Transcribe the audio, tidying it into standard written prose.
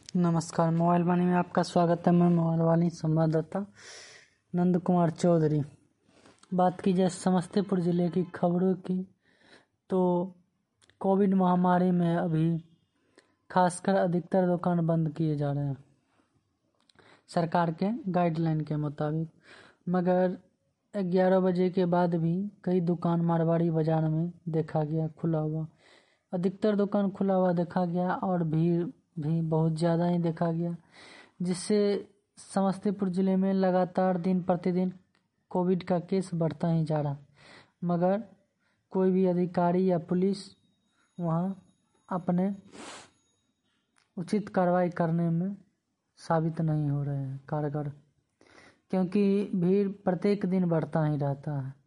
नमस्कार। मोबाइल वाणी में आपका स्वागत है। मैं मोबाइल वाणी संवाददाता नंद कुमार चौधरी। बात की जाए समस्तीपुर जिले की खबरों की, तो कोविड महामारी में अभी खासकर अधिकतर दुकान बंद किए जा रहे हैं सरकार के गाइडलाइन के मुताबिक, मगर 11 बजे के बाद भी कई दुकान मारवाड़ी बाजार में देखा गया खुला हुआ। अधिकतर दुकान खुला हुआ देखा गया और भीड़ भी बहुत ज़्यादा ही देखा गया, जिससे समस्तीपुर ज़िले में लगातार दिन प्रतिदिन कोविड का केस बढ़ता ही जा रहा, मगर कोई भी अधिकारी या पुलिस वहाँ अपने उचित कार्रवाई करने में साबित नहीं हो रहे हैं कारगर, क्योंकि भीड़ प्रत्येक दिन बढ़ता ही रहता है।